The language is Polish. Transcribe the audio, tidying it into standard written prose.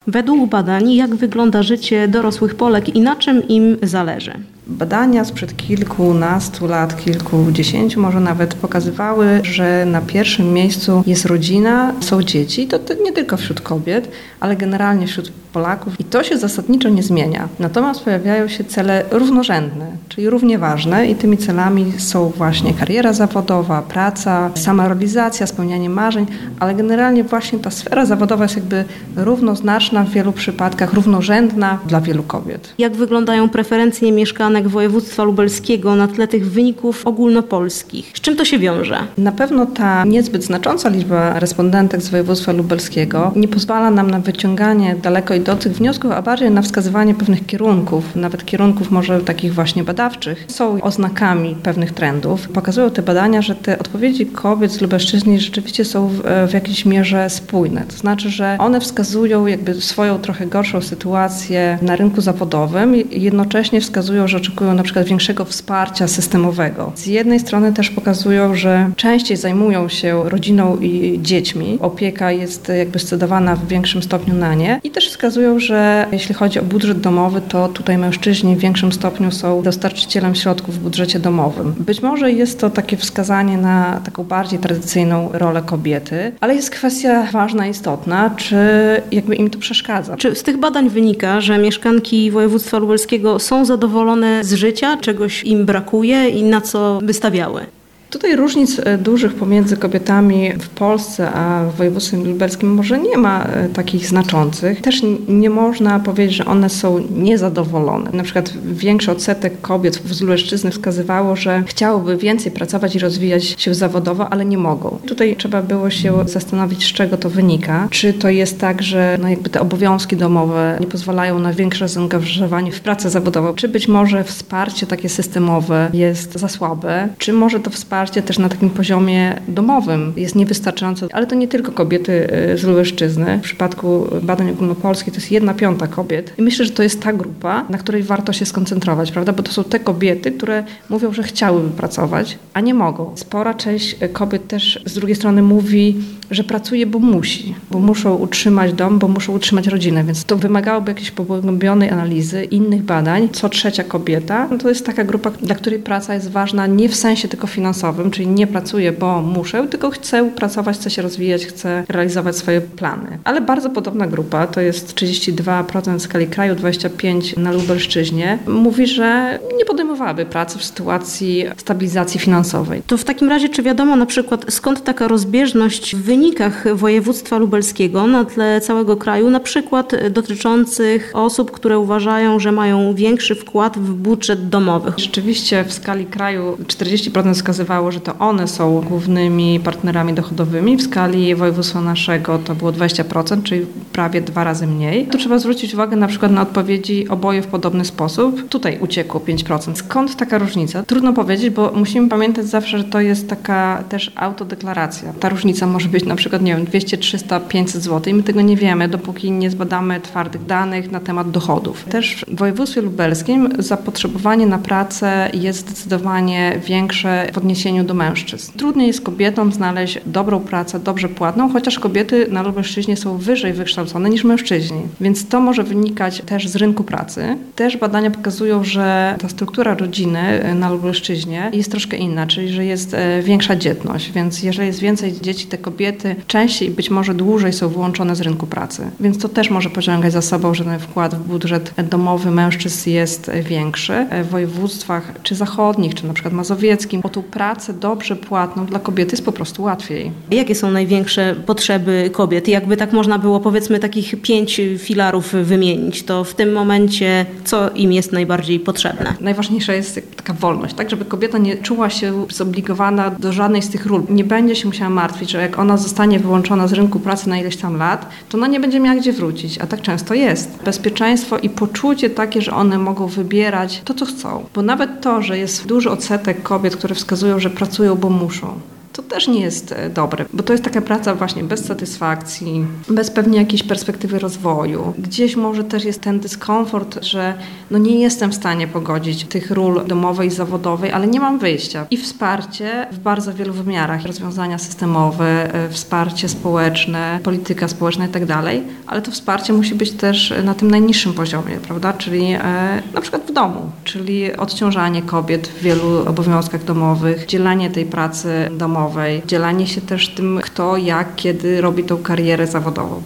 Według badań, jak wygląda życie dorosłych Polek i na czym im zależy? Badania sprzed kilkunastu lat, kilkudziesięciu może nawet pokazywały, że na pierwszym miejscu jest rodzina, są dzieci. To nie tylko wśród kobiet, ale generalnie wśród Polaków. I to się zasadniczo nie zmienia. Natomiast pojawiają się cele równorzędne, czyli równie ważne i tymi celami są właśnie kariera zawodowa, praca, samorealizacja, spełnianie marzeń, ale generalnie właśnie ta sfera zawodowa jest jakby równoznaczna w wielu przypadkach, równorzędna dla wielu kobiet. Jak wyglądają preferencje mieszkanek województwa lubelskiego na tle tych wyników ogólnopolskich? Z czym to się wiąże? Na pewno ta niezbyt znacząca liczba respondentek z województwa lubelskiego nie pozwala nam na wyciąganie daleko idących wniosków, a bardziej na wskazywanie pewnych kierunków, nawet kierunków może takich właśnie badawczych. Są oznakami pewnych trendów. Pokazują te badania, że te odpowiedzi kobiet z Lubelszczyzny rzeczywiście są w jakiejś mierze spójne. To znaczy, że one wskazują jakby swoją trochę gorszą sytuację na rynku zawodowym i jednocześnie wskazują, że oczekują na przykład większego wsparcia systemowego. Z jednej strony też pokazują, że częściej zajmują się rodziną i dziećmi. Opieka jest jakby scedowana w większym stopniu na nie. I też wskazują, że jeśli chodzi o budżet domowy, to tutaj mężczyźni w większym stopniu są dostarczycielem środków w budżecie domowym. Być może jest to takie wskazanie na taką bardziej tradycyjną rolę kobiety, ale jest kwestia ważna, istotna, czy jakby im to przeszkadza. Czy z tych badań wynika, że mieszkanki województwa lubelskiego są zadowolone z życia, czegoś im brakuje i na co by stawiały? Tutaj różnic dużych pomiędzy kobietami w Polsce a w województwie lubelskim może nie ma takich znaczących. Też nie można powiedzieć, że one są niezadowolone. Na przykład większy odsetek kobiet z Lubelszczyzny wskazywało, że chciałyby więcej pracować i rozwijać się zawodowo, ale nie mogą. Tutaj trzeba było się zastanowić, z czego to wynika. Czy to jest tak, że jakby te obowiązki domowe nie pozwalają na większe zaangażowanie w pracę zawodową? Czy być może wsparcie takie systemowe jest za słabe? Czy może to wsparcie też na takim poziomie domowym jest niewystarczające, ale to nie tylko kobiety z Lubelszczyzny. W przypadku badań ogólnopolskich to jest 1/5 kobiet. I myślę, że to jest ta grupa, na której warto się skoncentrować, prawda? Bo to są te kobiety, które mówią, że chciałyby pracować, a nie mogą. Spora część kobiet też z drugiej strony mówi, że pracuje, bo musi, bo muszą utrzymać dom, bo muszą utrzymać rodzinę, więc to wymagałoby jakiejś pogłębionej analizy, innych badań. Co trzecia kobieta, to jest taka grupa, dla której praca jest ważna nie w sensie tylko finansowym, czyli nie pracuję, bo muszę, tylko chcę pracować, chcę się rozwijać, chcę realizować swoje plany. Ale bardzo podobna grupa, to jest 32% w skali kraju, 25% na Lubelszczyźnie, mówi, że nie podejmowałaby pracy w sytuacji stabilizacji finansowej. To w takim razie, czy wiadomo na przykład, skąd taka rozbieżność w wynikach województwa lubelskiego na tle całego kraju, na przykład dotyczących osób, które uważają, że mają większy wkład w budżet domowy? Rzeczywiście w skali kraju 40% wskazywało, że to one są głównymi partnerami dochodowymi. W skali województwa naszego to było 20%, czyli prawie 2 razy mniej. Tu trzeba zwrócić uwagę na przykład na odpowiedzi oboje w podobny sposób. Tutaj uciekło 5%. Skąd taka różnica? Trudno powiedzieć, bo musimy pamiętać zawsze, że to jest taka też autodeklaracja. Ta różnica może być na przykład, nie wiem, 200, 300, 500 zł i my tego nie wiemy, dopóki nie zbadamy twardych danych na temat dochodów. Też w województwie lubelskim zapotrzebowanie na pracę jest zdecydowanie większe w odniesieniu do mężczyzn. Trudniej jest kobietom znaleźć dobrą pracę, dobrze płatną, chociaż kobiety na Lubelszczyźnie są wyżej wykształcone niż mężczyźni. Więc to może wynikać też z rynku pracy. Też badania pokazują, że ta struktura rodziny na Lubelszczyźnie jest troszkę inna, czyli że jest większa dzietność. Więc jeżeli jest więcej dzieci, te kobiety częściej, być może dłużej są wyłączone z rynku pracy. Więc to też może pociągać za sobą, że ten wkład w budżet domowy mężczyzn jest większy. W województwach czy zachodnich, czy na przykład mazowieckim, o tą pracę dobrze płatną dla kobiety jest po prostu łatwiej. Jakie są największe potrzeby kobiet? Jakby tak można było, powiedzmy, takich 5 filarów wymienić, to w tym momencie co im jest najbardziej potrzebne? Najważniejsza jest taka wolność, tak, żeby kobieta nie czuła się zobligowana do żadnej z tych ról. Nie będzie się musiała martwić, że jak ona zostanie wyłączona z rynku pracy na ileś tam lat, to ona nie będzie miała gdzie wrócić, a tak często jest. Bezpieczeństwo i poczucie takie, że one mogą wybierać to, co chcą. Bo nawet to, że jest duży odsetek kobiet, które wskazują, że pracują, bo muszą, to też nie jest dobre, bo to jest taka praca właśnie bez satysfakcji, bez pewnie jakiejś perspektywy rozwoju. Gdzieś może też jest ten dyskomfort, że nie jestem w stanie pogodzić tych ról domowej i zawodowej, ale nie mam wyjścia. I wsparcie w bardzo wielu wymiarach, rozwiązania systemowe, wsparcie społeczne, polityka społeczna i tak dalej, ale to wsparcie musi być też na tym najniższym poziomie, prawda? Czyli na przykład w domu, czyli odciążanie kobiet w wielu obowiązkach domowych, dzielenie tej pracy domowej, dzielenie się też tym, kto, jak, kiedy robi tą karierę zawodową.